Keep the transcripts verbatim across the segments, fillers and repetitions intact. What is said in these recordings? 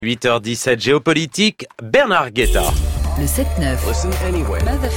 huit heures dix-sept, géopolitique, Bernard Guetta. Le sept neuf. Listen anyway.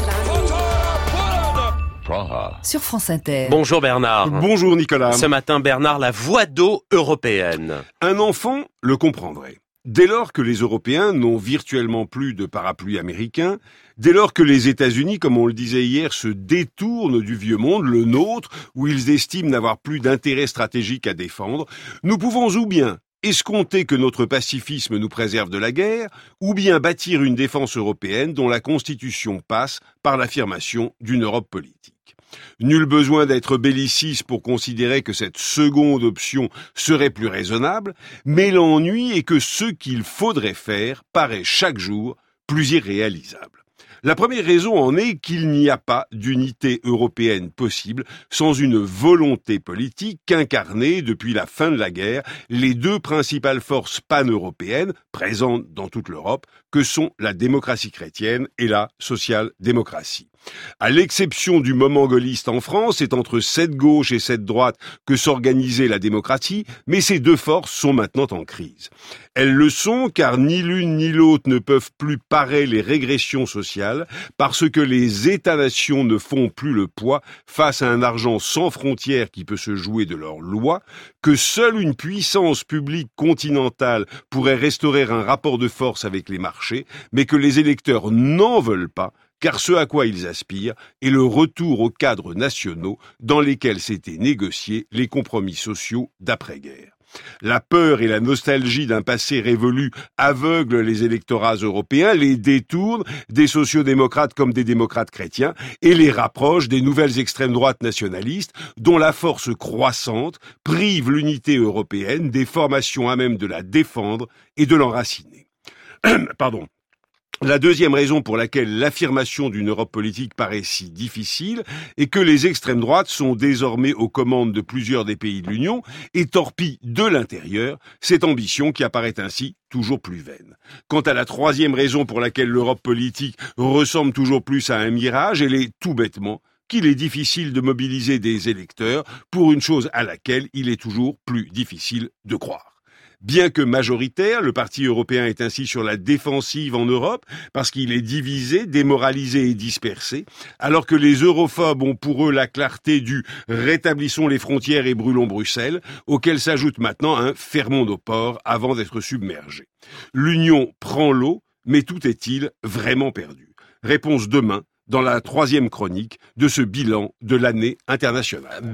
Sur France Inter. Bonjour Bernard. Bonjour Nicolas. Ce matin, Bernard, la voie d'eau européenne. Un enfant le comprendrait. Dès lors que les Européens n'ont virtuellement plus de parapluie américain, dès lors que les États-Unis, comme on le disait hier, se détournent du vieux monde, le nôtre, où ils estiment n'avoir plus d'intérêt stratégique à défendre, nous pouvons ou bien escompter que notre pacifisme nous préserve de la guerre, ou bien bâtir une défense européenne dont la Constitution passe par l'affirmation d'une Europe politique. Nul besoin d'être belliciste pour considérer que cette seconde option serait plus raisonnable, mais l'ennui est que ce qu'il faudrait faire paraît chaque jour plus irréalisable. La première raison en est qu'il n'y a pas d'unité européenne possible sans une volonté politique qu'incarnent depuis la fin de la guerre les deux principales forces pan-européennes présentes dans toute l'Europe que sont la démocratie chrétienne et la social-démocratie. À l'exception du moment gaulliste en France, c'est entre cette gauche et cette droite que s'organisait la démocratie, mais ces deux forces sont maintenant en crise. Elles le sont car ni l'une ni l'autre ne peuvent plus parer les régressions sociales parce que les États-nations ne font plus le poids face à un argent sans frontières qui peut se jouer de leurs lois, que seule une puissance publique continentale pourrait restaurer un rapport de force avec les marchés, mais que les électeurs n'en veulent pas, car ce à quoi ils aspirent est le retour aux cadres nationaux dans lesquels s'étaient négociés les compromis sociaux d'après-guerre. La peur et la nostalgie d'un passé révolu aveuglent les électorats européens, les détournent des sociodémocrates comme des démocrates chrétiens et les rapprochent des nouvelles extrêmes droites nationalistes dont la force croissante prive l'unité européenne des formations à même de la défendre et de l'enraciner. Pardon. La deuxième raison pour laquelle l'affirmation d'une Europe politique paraît si difficile est que les extrêmes droites sont désormais aux commandes de plusieurs des pays de l'Union et torpillent de l'intérieur cette ambition qui apparaît ainsi toujours plus vaine. Quant à la troisième raison pour laquelle l'Europe politique ressemble toujours plus à un mirage, elle est tout bêtement qu'il est difficile de mobiliser des électeurs pour une chose à laquelle il est toujours plus difficile de croire. Bien que majoritaire, le Parti européen est ainsi sur la défensive en Europe parce qu'il est divisé, démoralisé et dispersé, alors que les europhobes ont pour eux la clarté du « rétablissons les frontières et brûlons Bruxelles », auquel s'ajoute maintenant un « fermons nos ports avant d'être submergés ». L'Union prend l'eau, mais tout est-il vraiment perdu? Réponse demain dans la troisième chronique de ce bilan de l'année internationale.